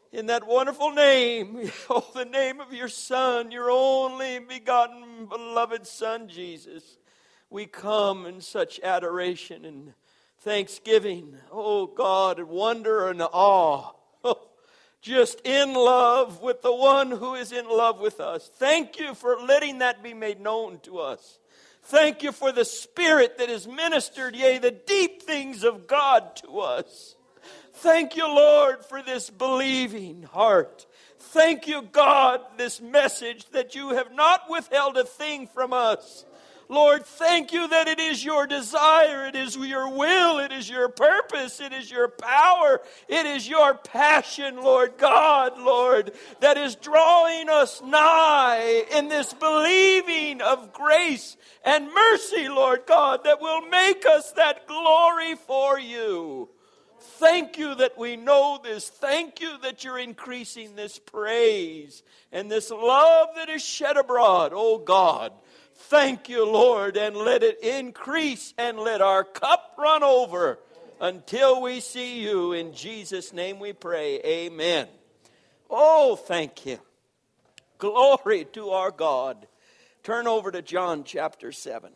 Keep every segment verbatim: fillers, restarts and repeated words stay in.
In that wonderful name, oh, the name of your Son, your only begotten, beloved Son, Jesus, we come in such adoration and thanksgiving, oh God, and wonder and awe, oh, just in love with the one who is in love with us. Thank you for letting that be made known to us. Thank you for the Spirit that has ministered, yea, the deep things of God to us. Thank you, Lord, for this believing heart. Thank you, God, this message that you have not withheld a thing from us. Lord, thank you that it is your desire, it is your will, it is your purpose, it is your power, it is your passion, Lord God, Lord, that is drawing us nigh in this believing of grace and mercy, Lord God, that will make us that glory for you. Thank you that we know this. Thank you that you're increasing this praise and this love that is shed abroad, oh God. Thank you, Lord, and let it increase and let our cup run over until we see you. In Jesus' name we pray, amen. Oh, thank you. Glory to our God. Turn over to John chapter seven.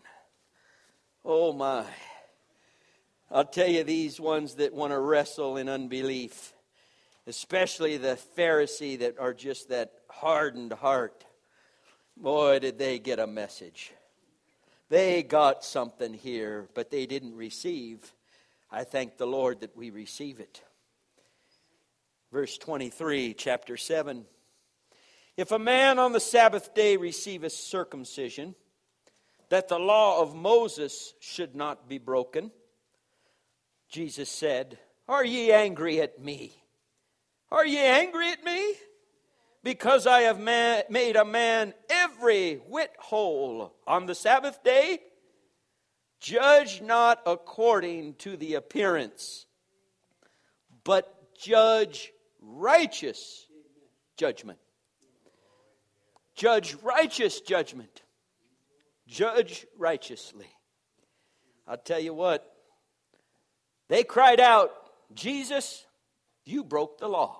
Oh, my. I'll tell you, these ones that want to wrestle in unbelief, especially the Pharisee that are just that hardened heart, boy, did they get a message. They got something here, but they didn't receive. I thank the Lord that we receive it. Verse twenty-three, chapter seven. If a man on the Sabbath day receiveth circumcision, that the law of Moses should not be broken, Jesus said, are ye angry at me? Are ye angry at me? Because I have ma- made a man every whit whole on the Sabbath day? Judge not according to the appearance, but judge righteous judgment. Judge righteous judgment. Judge righteously. I'll tell you what. They cried out, Jesus, you broke the law.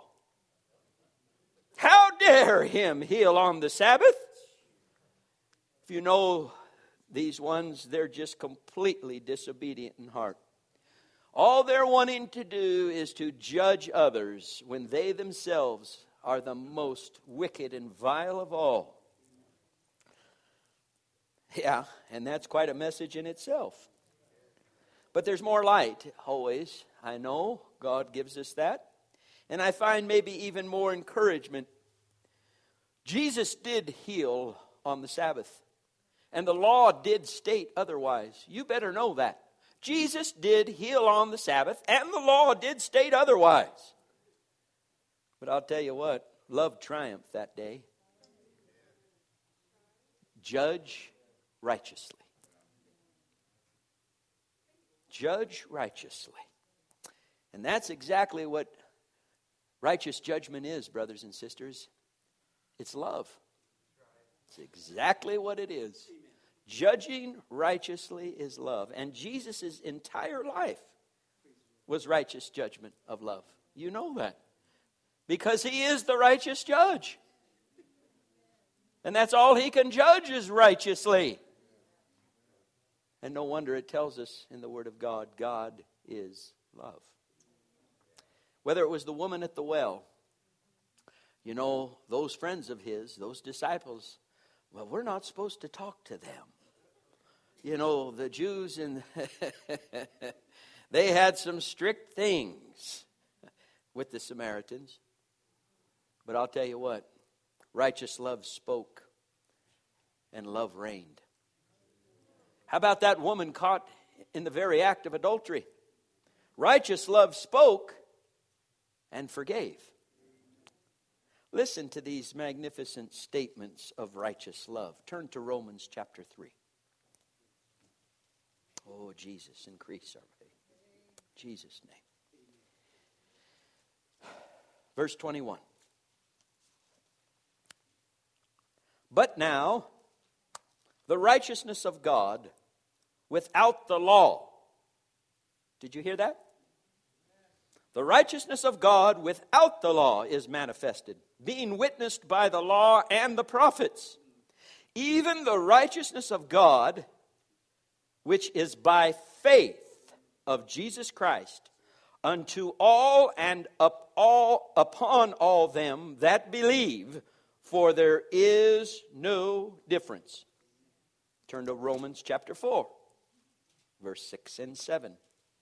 How dare him heal on the Sabbath? If you know these ones, they're just completely disobedient in heart. All they're wanting to do is to judge others when they themselves are the most wicked and vile of all. Yeah, and that's quite a message in itself. But there's more light, always. I know God gives us that. And I find maybe even more encouragement. Jesus did heal on the Sabbath. And the law did state otherwise. You better know that. Jesus did heal on the Sabbath, and the law did state otherwise. But I'll tell you what, love triumphed that day. Judge righteously. Judge righteously. And that's exactly what righteous judgment is, brothers and sisters. It's love. It's exactly what it is. Judging righteously is love. And Jesus' entire life was righteous judgment of love. You know that. Because he is the righteous judge. And that's all he can judge is righteously. And no wonder it tells us in the Word of God, God is love. Whether it was the woman at the well, you know, those friends of his, those disciples, well, we're not supposed to talk to them. You know, the Jews, and they had some strict things with the Samaritans. But I'll tell you what, righteous love spoke and love reigned. How about that woman caught in the very act of adultery? Righteous love spoke and forgave. Listen to these magnificent statements of righteous love. Turn to Romans chapter three. Oh, Jesus, increase our faith. In Jesus' name. Verse twenty-one. But now, the righteousness of God without the law. Did you hear that? The righteousness of God without the law is manifested, being witnessed by the law and the prophets. Even the righteousness of God, which is by faith of Jesus Christ, unto all and up all upon all them that believe, for there is no difference. Turn to Romans chapter four, verse six and seven.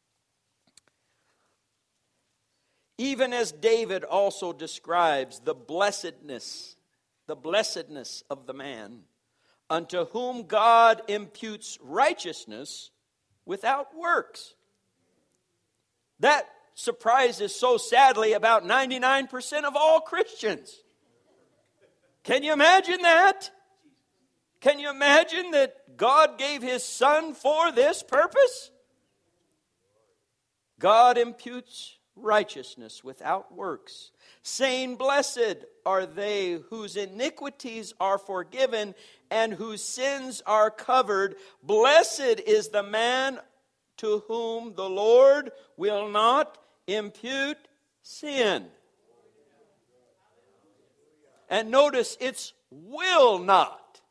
Even as David also describes the blessedness, the blessedness of the man, unto whom God imputes righteousness without works. That surprises so sadly about ninety-nine percent of all Christians. Can you imagine that? Can you imagine that God gave His Son for this purpose? God imputes righteousness without works, saying, blessed are they whose iniquities are forgiven and whose sins are covered. Blessed is the man to whom the Lord will not impute sin. And notice, it's will not.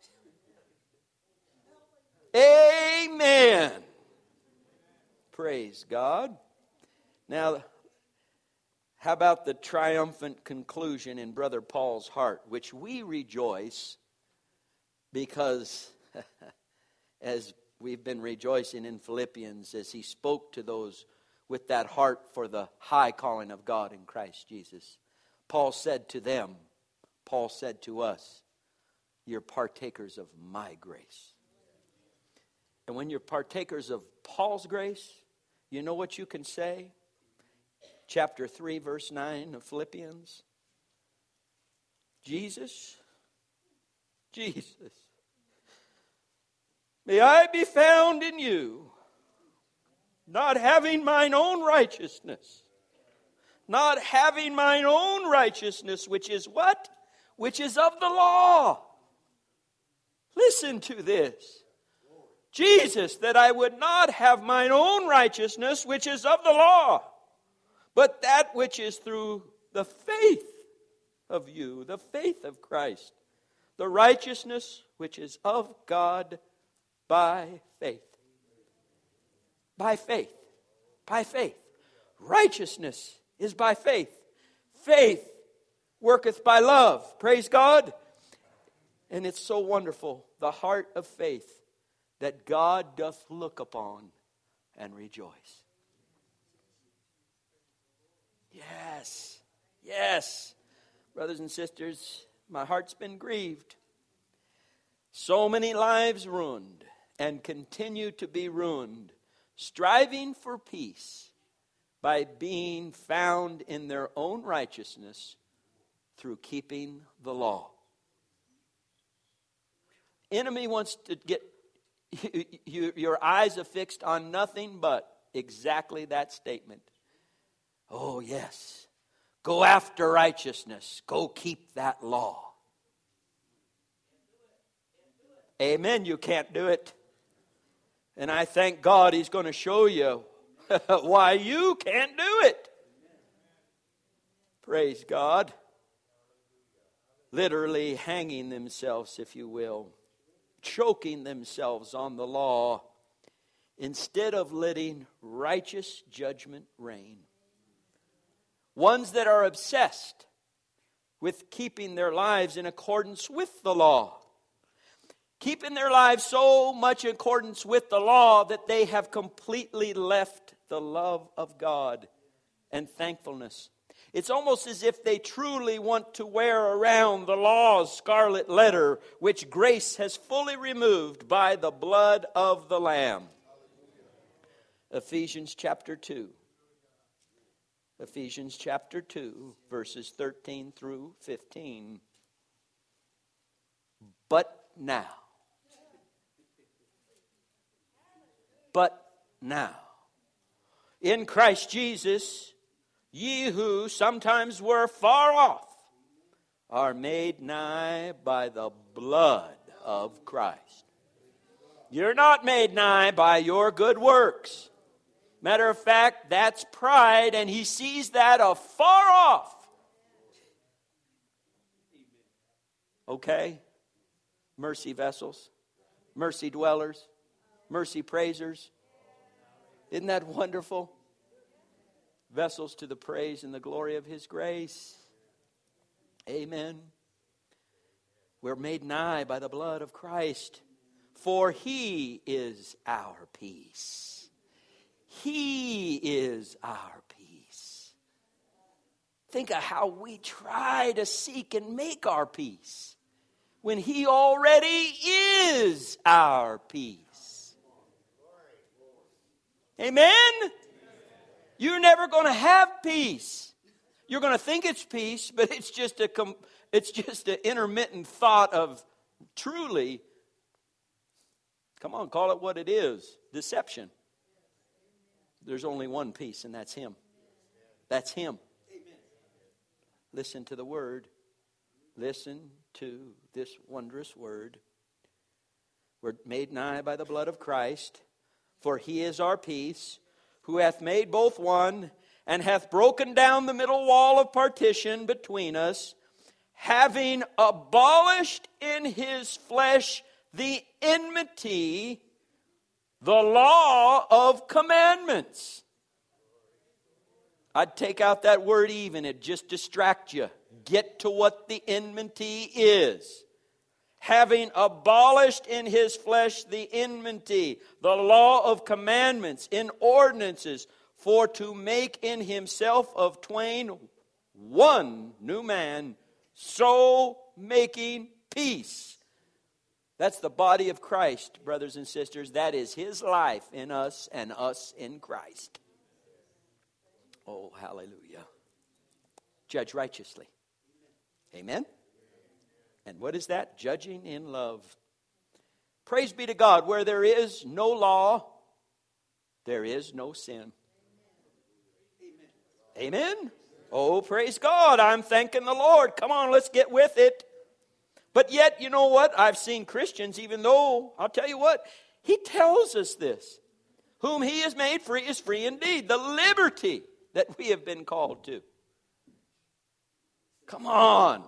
Amen. Praise God. Now, how about the triumphant conclusion in Brother Paul's heart, which we rejoice because, as we've been rejoicing in Philippians, as he spoke to those with that heart for the high calling of God in Christ Jesus. Paul said to them, Paul said to us, you're partakers of my grace. And when you're partakers of Paul's grace, you know what you can say? Chapter three, verse nine of Philippians. Jesus, Jesus, may I be found in you, not having mine own righteousness, not having mine own righteousness, which is what? Which is of the law. Listen to this. Jesus, that I would not have mine own righteousness, which is of the law, but that which is through the faith of you, the faith of Christ, the righteousness which is of God by faith. By faith. By faith. Righteousness is by faith. Faith worketh by love. Praise God. And it's so wonderful, the heart of faith that God doth look upon and rejoice. Yes, yes. Brothers and sisters, my heart's been grieved. So many lives ruined and continue to be ruined, striving for peace by being found in their own righteousness through keeping the law. Enemy wants to get you, you, your eyes affixed on nothing but exactly that statement. Oh, yes. Go after righteousness. Go keep that law. Amen. You can't do it. And I thank God He's going to show you why you can't do it. Praise God. Literally hanging themselves, if you will. Choking themselves on the law instead of letting righteous judgment reign. Ones that are obsessed with keeping their lives in accordance with the law. Keeping their lives so much in accordance with the law that they have completely left the love of God and thankfulness. It's almost as if they truly want to wear around the law's scarlet letter, which grace has fully removed by the blood of the Lamb. Ephesians chapter two. Ephesians chapter two, verses thirteen through fifteen. But now. But now. In Christ Jesus, ye who sometimes were far off are made nigh by the blood of Christ. You're not made nigh by your good works. Matter of fact, that's pride, and he sees that afar off. Okay? Mercy vessels, mercy dwellers, mercy praisers. Isn't that wonderful? Vessels to the praise and the glory of his grace. Amen. We're made nigh by the blood of Christ, for he is our peace. He is our peace. Think of how we try to seek and make our peace when he already is our peace. Amen? You're never going to have peace. You're going to think it's peace, but it's just a it's just an intermittent thought of truly, come on, call it what it is, deception. There's only one peace, and that's him. That's him. Listen to the word. Listen to this wondrous word. We're made nigh by the blood of Christ, for he is our peace, who hath made both one, and hath broken down the middle wall of partition between us, having abolished in his flesh the enmity, the law of commandments. I'd take out that word even, it'd just distract you. Get to what the enmity is. Having abolished in his flesh the enmity, the law of commandments, in ordinances, for to make in himself of twain one new man, so making peace. That's the body of Christ, brothers and sisters. That is his life in us and us in Christ. Oh, hallelujah. Judge righteously. Amen? And what is that? Judging in love. Praise be to God. Where there is no law, there is no sin. Amen? Amen? Oh, praise God. I'm thanking the Lord. Come on, let's get with it. But yet, you know what? I've seen Christians, even though, I'll tell you what, he tells us this. Whom he has made free is free indeed. The liberty that we have been called to. Come on.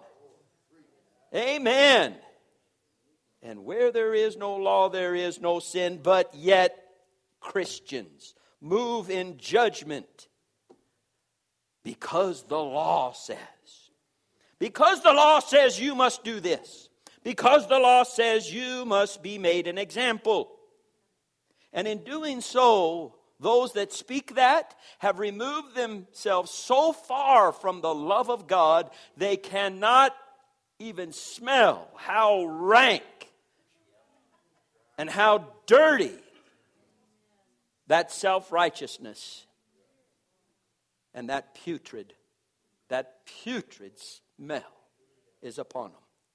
Amen. And where there is no law, there is no sin. But yet, Christians move in judgment because the law says. Because the law says you must do this. Because the law says you must be made an example. And in doing so, those that speak that have removed themselves so far from the love of God, they cannot even smell how rank and how dirty that self-righteousness and that putrid, that putrid smell is upon them.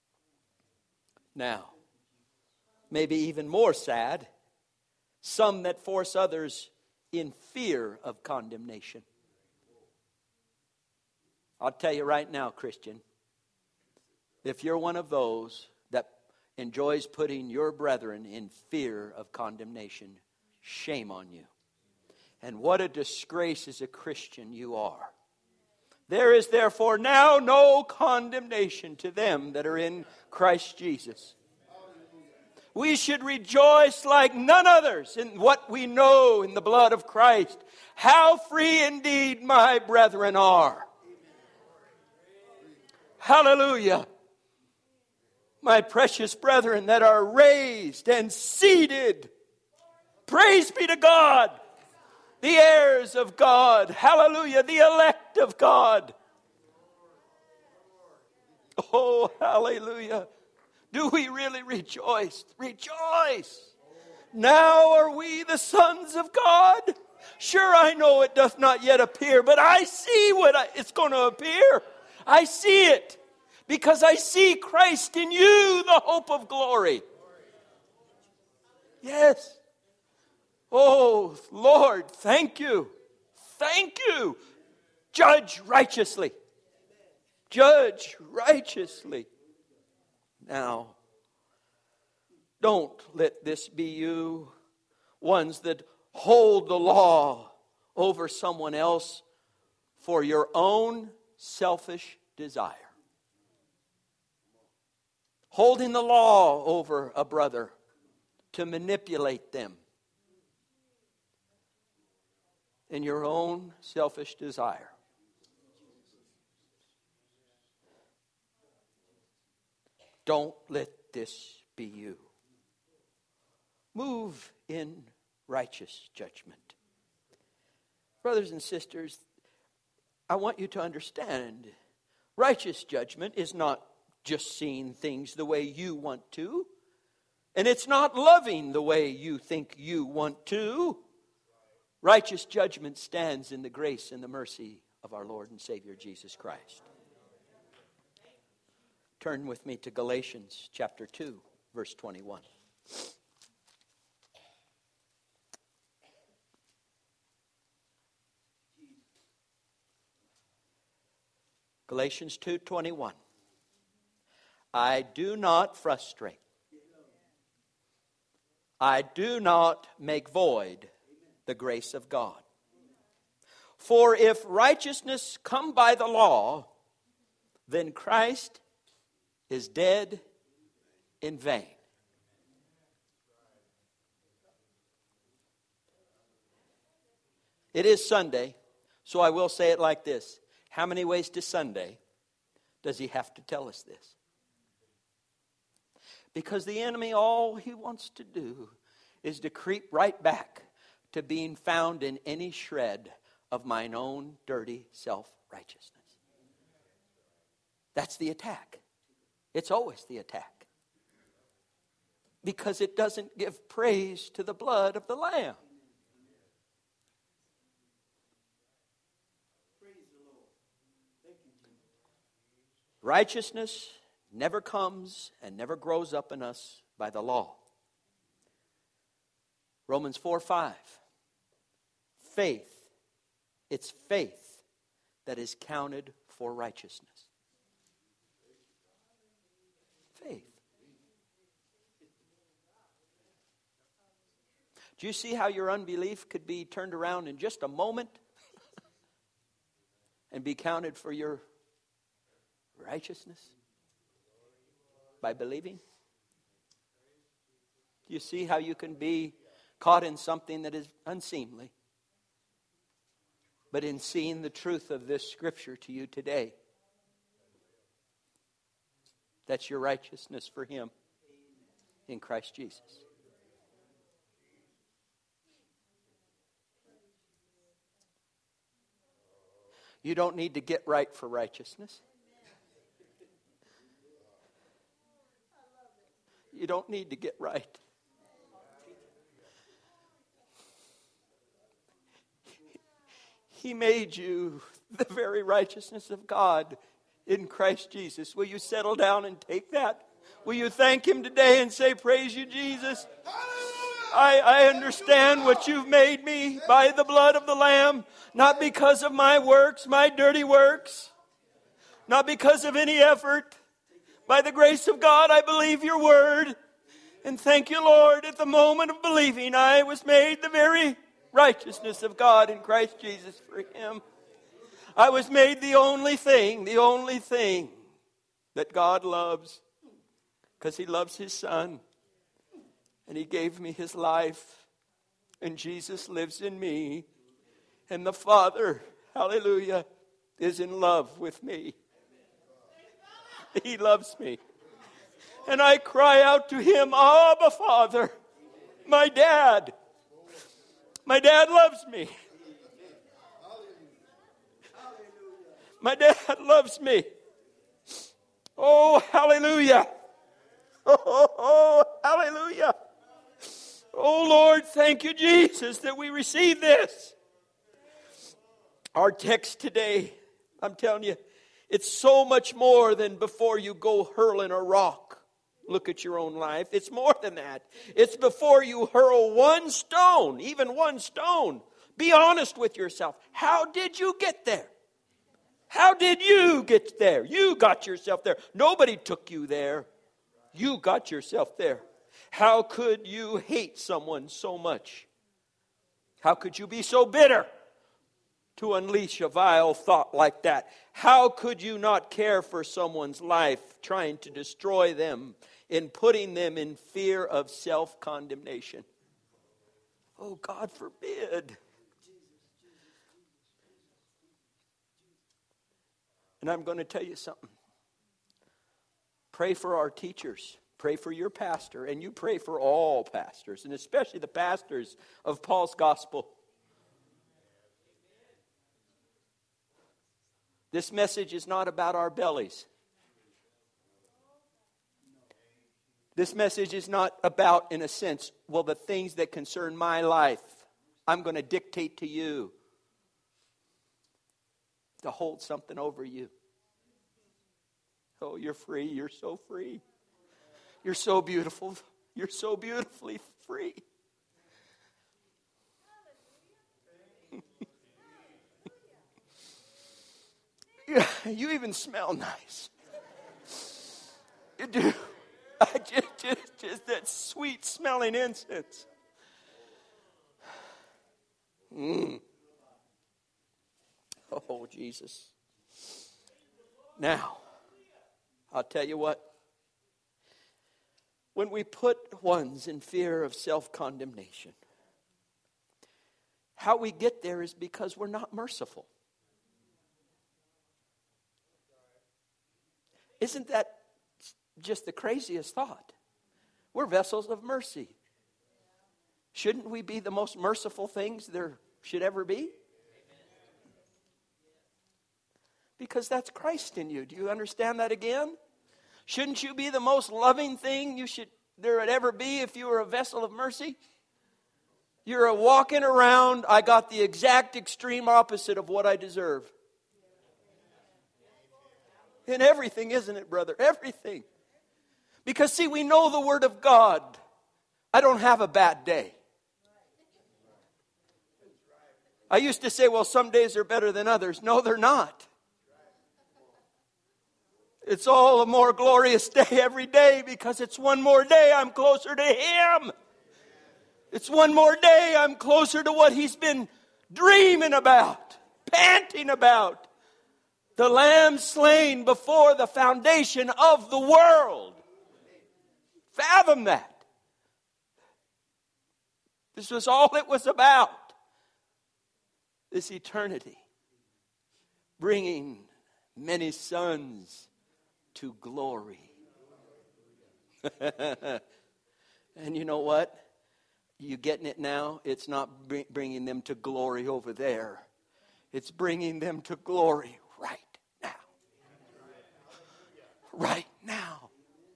Now, maybe even more sad, some that force others in fear of condemnation. I'll tell you right now, Christian, if you're one of those that enjoys putting your brethren in fear of condemnation, shame on you. And what a disgrace as a Christian you are. There is therefore now no condemnation to them that are in Christ Jesus. We should rejoice like none others in what we know in the blood of Christ. How free indeed my brethren are. Hallelujah. My precious brethren that are raised and seated. Praise be to God. The heirs of God. Hallelujah. The elect of God. Oh, hallelujah. Do we really rejoice? Rejoice. Now are we the sons of God? Sure, I know it doth not yet appear, but I see what I, it's going to appear. I see it because I see Christ in you, the hope of glory. Yes. Oh, Lord, thank you. Thank you. Judge righteously. Judge righteously. Now, don't let this be you, ones that hold the law over someone else for your own selfish desire. Holding the law over a brother to manipulate them in your own selfish desire. Don't let this be you. Move in righteous judgment. Brothers and sisters, I want you to understand, righteous judgment is not just seeing things the way you want to, and it's not loving the way you think you want to. Righteous judgment stands in the grace and the mercy of our Lord and Savior Jesus Christ. Turn with me to Galatians chapter two, verse twenty-one. Galatians two twenty-one. I do not frustrate. I do not make void the grace of God. For if righteousness come by the law, then Christ is dead in vain. It is Sunday, so I will say it like this. How many ways to Sunday does he have to tell us this? Because the enemy, all he wants to do is to creep right back to being found in any shred of mine own dirty self-righteousness. That's the attack. It's always the attack. Because it doesn't give praise to the blood of the Lamb. Righteousness never comes and never grows up in us by the law. Romans four five. Faith. It's faith that is counted for righteousness. Faith. Do you see how your unbelief could be turned around in just a moment and be counted for your righteousness by believing? Do you see how you can be caught in something that is unseemly, but in seeing the truth of this scripture to you today, that's your righteousness for Him in Christ Jesus. You don't need to get right for righteousness. You don't need to get right. He made you the very righteousness of God in Christ Jesus. Will you settle down and take that? Will you thank Him today and say, praise you, Jesus? I, I understand what you've made me by the blood of the Lamb, not because of my works, my dirty works, not because of any effort. By the grace of God, I believe your word. And thank you, Lord, at the moment of believing, I was made the very righteousness of God in Christ Jesus for Him. I was made the only thing, the only thing that God loves, because He loves His Son. And He gave me His life. And Jesus lives in me. And the Father, hallelujah, is in love with me. He loves me. And I cry out to Him, Abba, Father, my dad. My dad loves me. My dad loves me. Oh, hallelujah. Oh, oh, oh, hallelujah. Oh, Lord, thank you, Jesus, that we receive this. Our text today, I'm telling you, it's so much more than before you go hurling a rock. Look at your own life. It's more than that. It's before you hurl one stone, even one stone. Be honest with yourself. How did you get there? How did you get there? You got yourself there. Nobody took you there. You got yourself there. How could you hate someone so much? How could you be so bitter to unleash a vile thought like that? How could you not care for someone's life, trying to destroy them, in putting them in fear of self-condemnation? Oh, God forbid. And I'm going to tell you something. Pray for our teachers. Pray for your pastor. And you pray for all pastors, and especially the pastors of Paul's gospel. This message is not about our bellies. This message is not about, in a sense, well, the things that concern my life, I'm going to dictate to you to hold something over you. Oh, you're free. You're so free. You're so beautiful. You're so beautifully free. Yeah, you even smell nice. You do. I just, just, just that sweet smelling incense. Mm. Oh, Jesus. Now, I'll tell you what. When we put ones in fear of self-condemnation, how we get there is because we're not merciful. Isn't that just the craziest thought? We're vessels of mercy. Shouldn't we be the most merciful things there should ever be? Because that's Christ in you. Do you understand that again? Shouldn't you be the most loving thing you should there would ever be if you were a vessel of mercy? You're a walking around, I got the exact extreme opposite of what I deserve. In everything, isn't it, brother? Everything. Because, see, we know the Word of God. I don't have a bad day. I used to say, well, some days are better than others. No, they're not. It's all a more glorious day every day because it's one more day I'm closer to Him. It's one more day I'm closer to what He's been dreaming about, panting about. The Lamb slain before the foundation of the world. Fathom that. This was all it was about. This eternity. Bringing many sons to glory. And you know what? You getting it now? It's not bringing them to glory over there. It's bringing them to glory right now. Right now.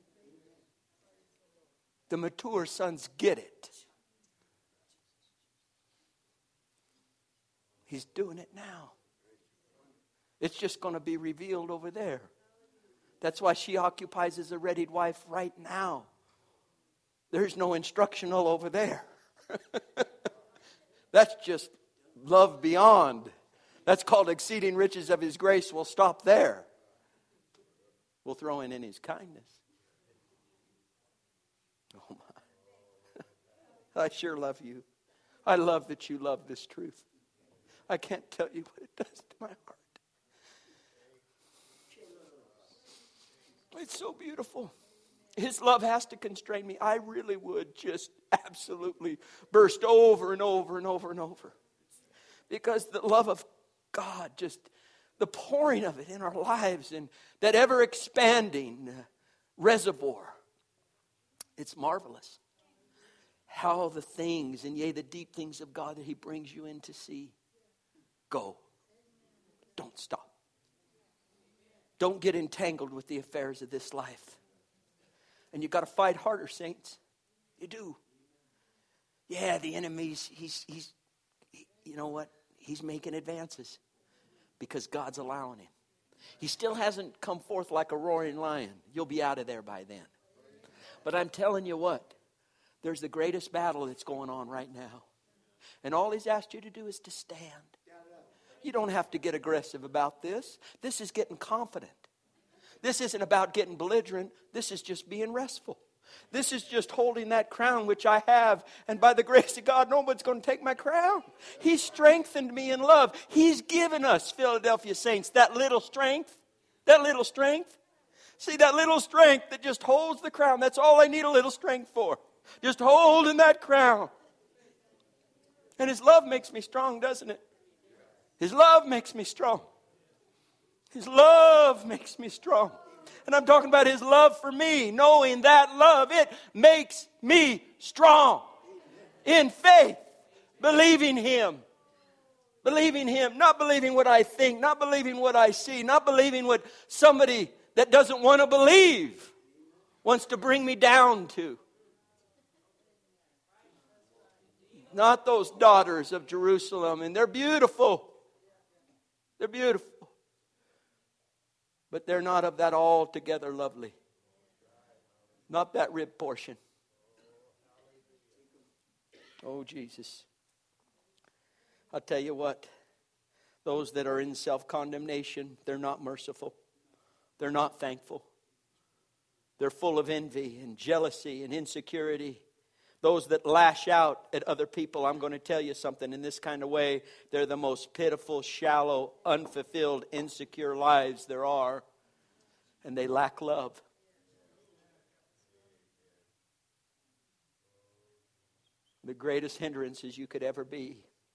The mature sons get it. He's doing it now. It's just going to be revealed over there. That's why she occupies as a readied wife right now. There's no instructional over there. That's just love beyond. That's called exceeding riches of His grace. We'll stop there. We'll throw in in His kindness. Oh my. I sure love you. I love that you love this truth. I can't tell you what it does to my heart. It's so beautiful. His love has to constrain me. I really would just absolutely burst over and over and over and over. Because the love of God, just the pouring of it in our lives and that ever expanding reservoir. It's marvelous. How the things, and yea, the deep things of God that He brings you in to see. Go. Don't stop. Don't get entangled with the affairs of this life. And you've got to fight harder, saints. You do. Yeah, the enemy's, he's, he's, he, you know what? He's making advances because God's allowing him. He still hasn't come forth like a roaring lion. You'll be out of there by then. But I'm telling you what, there's the greatest battle that's going on right now. And all He's asked you to do is to stand. You don't have to get aggressive about this. This is getting confident. This isn't about getting belligerent. This is just being restful. This is just holding that crown which I have. And by the grace of God, nobody's going to take my crown. He strengthened me in love. He's given us, Philadelphia saints, that little strength. That little strength. See, that little strength that just holds the crown. That's all I need a little strength for. Just holding that crown. And His love makes me strong, doesn't it? His love makes me strong. His love makes me strong. And I'm talking about His love for me. Knowing that love, it makes me strong. In faith. Believing Him. Believing Him. Not believing what I think. Not believing what I see. Not believing what somebody that doesn't want to believe wants to bring me down to. Not those daughters of Jerusalem. And they're beautiful. They're beautiful. But they're not of that altogether lovely. Not that rib portion. Oh, Jesus. I'll tell you what. Those that are in self-condemnation, they're not merciful. They're not thankful. They're full of envy and jealousy and insecurity. Those that lash out at other people, I'm going to tell you something in this kind of way. They're the most pitiful, shallow, unfulfilled, insecure lives there are. And they lack love. The greatest hindrances you could ever be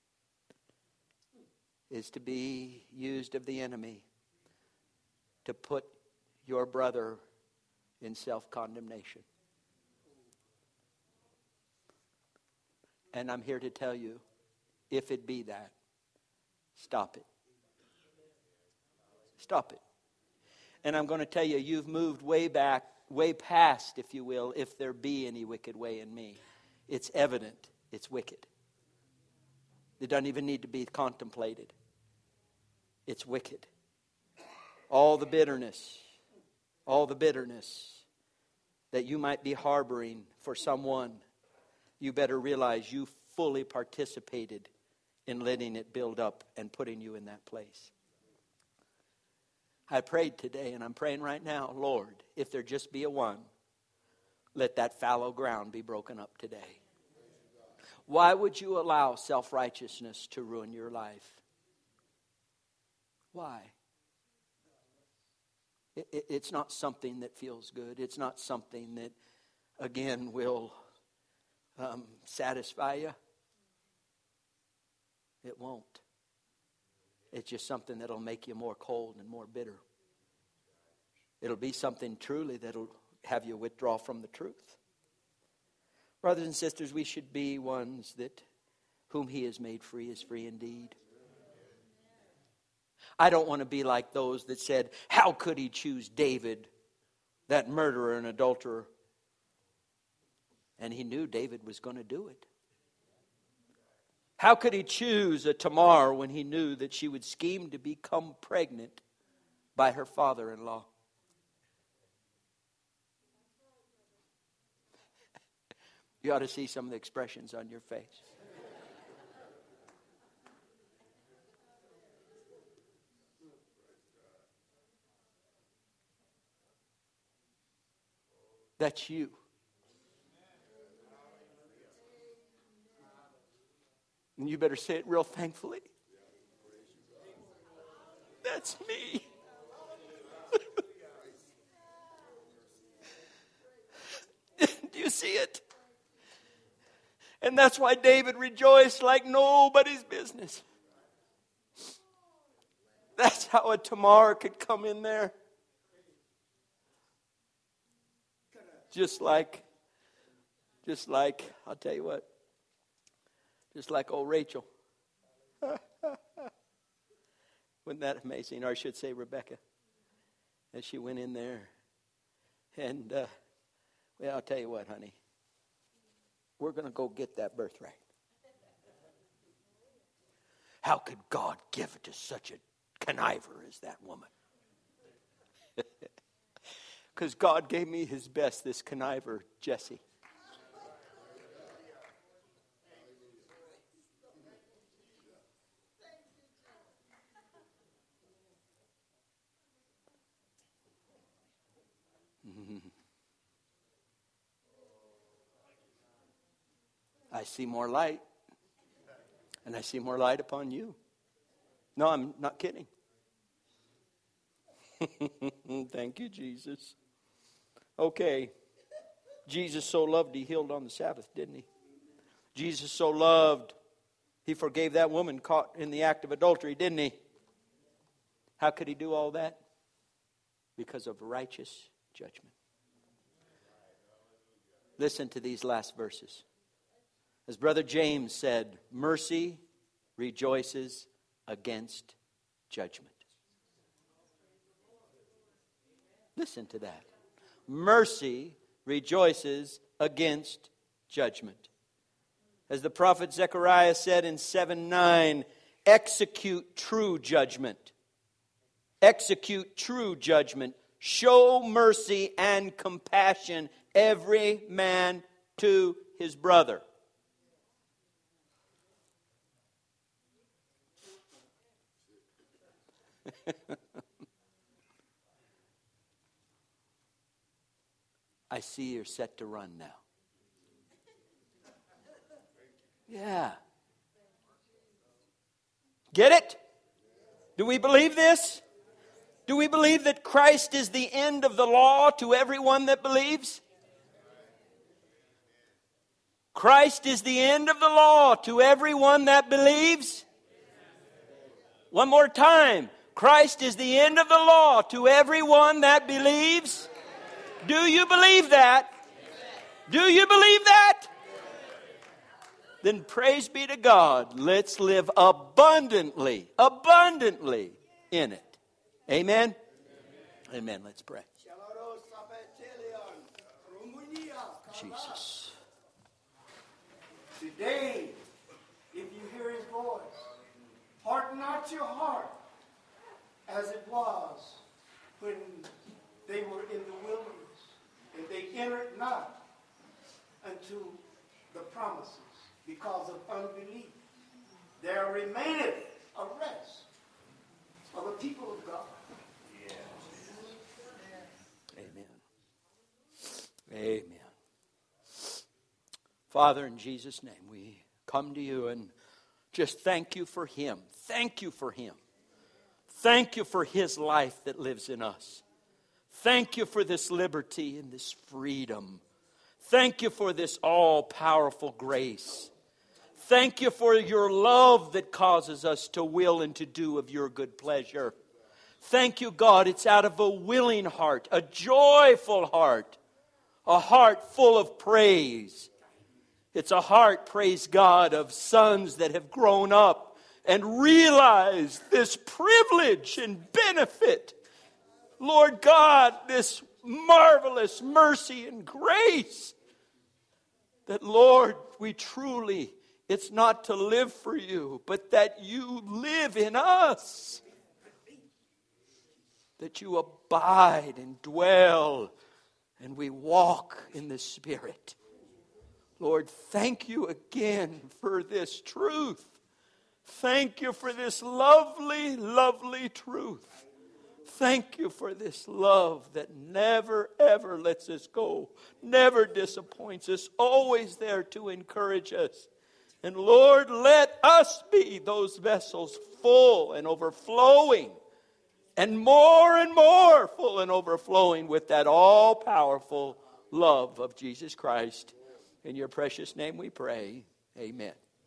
is to be used of the enemy to put your brother in self-condemnation. And I'm here to tell you, if it be that, stop it. Stop it. And I'm going to tell you, you've moved way back, way past, if you will, if there be any wicked way in me. It's evident it's wicked. It doesn't even need to be contemplated. It's wicked. All the bitterness, all the bitterness that you might be harboring for someone, you better realize you fully participated in letting it build up and putting you in that place. I prayed today, and I'm praying right now, Lord, if there just be a one, let that fallow ground be broken up today. Why would you allow self-righteousness to ruin your life? Why? It, it, it's not something that feels good. It's not something that, again, will um, satisfy you. It won't. It's just something that'll make you more cold and more bitter. It'll be something truly that'll have you withdraw from the truth. Brothers and sisters, we should be ones that whom He has made free is free indeed. I don't want to be like those that said, how could He choose David, that murderer and adulterer? And He knew David was going to do it. How could He choose a Tamar when He knew that she would scheme to become pregnant by her father-in-law? You ought to see some of the expressions on your face. That's you. And you better say it real thankfully. That's me. Do you see it? And that's why David rejoiced like nobody's business. That's how a Tamar could come in there. Just like, just like, I'll tell you what. Just like old Rachel. Wasn't that amazing? Or I should say Rebecca. As she went in there. And, uh, well, I'll tell you what, honey. We're going to go get that birthright. How could God give it to such a conniver as that woman? Because God gave me His best, this conniver, Jesse. I see more light. And I see more light upon you. No, I'm not kidding. Thank you, Jesus. Okay. Jesus so loved, he healed on the Sabbath, didn't he? Jesus so loved, he forgave that woman caught in the act of adultery, didn't he? How could he do all that? Because of righteous judgment. Listen to these last verses. As Brother James said, mercy rejoices against judgment. Listen to that. Mercy rejoices against judgment. As the prophet Zechariah said in seven nine, execute true judgment. Execute true judgment. Show mercy and compassion, every man to his brother. I see you're set to run now. Yeah. Get it? Do we believe this? Do we believe that Christ is the end of the law to everyone that believes? Christ is the end of the law to everyone that believes? One more time. Christ is the end of the law to everyone that believes? Do you believe that? Do you believe that? Then praise be to God. Let's live abundantly, abundantly in it. Amen? Amen. Amen. Let's pray. Jesus. Today, if you hear his voice, harden not your heart as it was when they were in the wilderness and they entered not unto the promises because of unbelief. There remaineth a rest for the people of God. Amen. Amen. Father, in Jesus' name, we come to you and just thank you for him. Thank you for him. Thank you for his life that lives in us. Thank you for this liberty and this freedom. Thank you for this all-powerful grace. Thank you for your love that causes us to will and to do of your good pleasure. Thank you, God, it's out of a willing heart, a joyful heart, a heart full of praise. It's a heart, praise God, of sons that have grown up and realized this privilege and benefit. Lord God, this marvelous mercy and grace that, Lord, we truly, it's not to live for you, but that you live in us. That you abide and dwell and we walk in the Spirit. Lord, thank you again for this truth. Thank you for this lovely, lovely truth. Thank you for this love that never, ever lets us go, never disappoints us, always there to encourage us. And Lord, let us be those vessels full and overflowing, and more and more full and overflowing with that all-powerful love of Jesus Christ. In your precious name we pray. Amen.